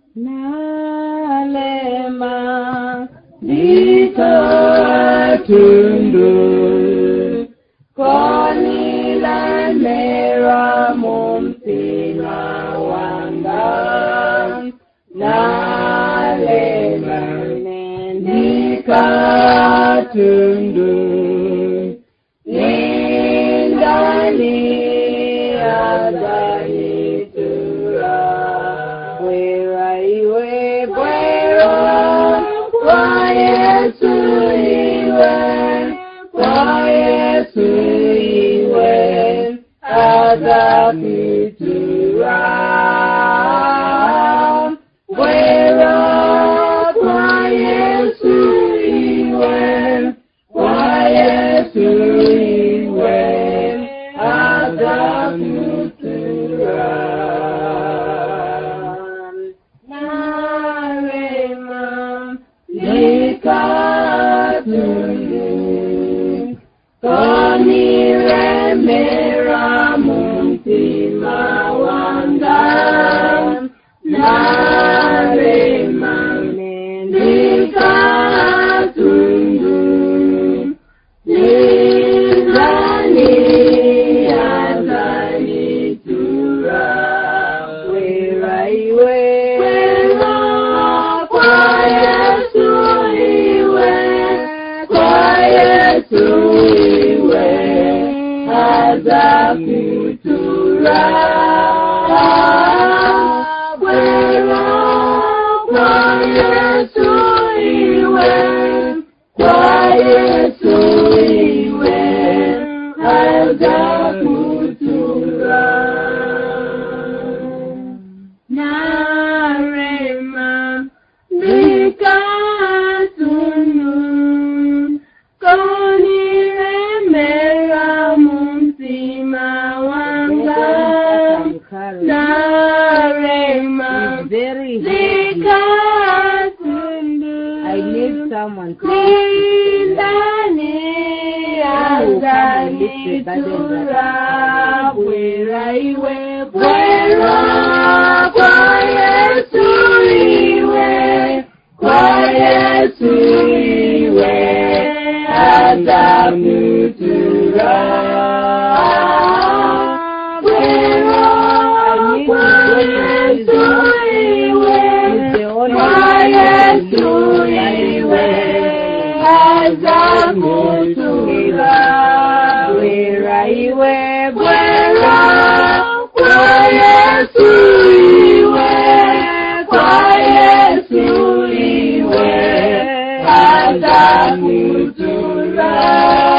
nalema dikatundu konila mera mumtina wanga nalema dikatundu nindani adani tura wera iwe bwera kwa Yesu iwe adapitura bwera kwa Yesu iwe adapitura narema dikatundu konile mera mumtima wanga narema dikatundu nindani adani tura wera iwe kwa Yesu iwe adapitura wera kwa Yesu iwe adapitura narema dikatundu konile mera mumtima wanga narema dikatundu I need someone to nindani adani tura bwera iwe bwera kwa Yesu iwe adapitura bwera kwa Yesu iwe adapitura bwera iwe bwera kwa Yesu iwe adapitura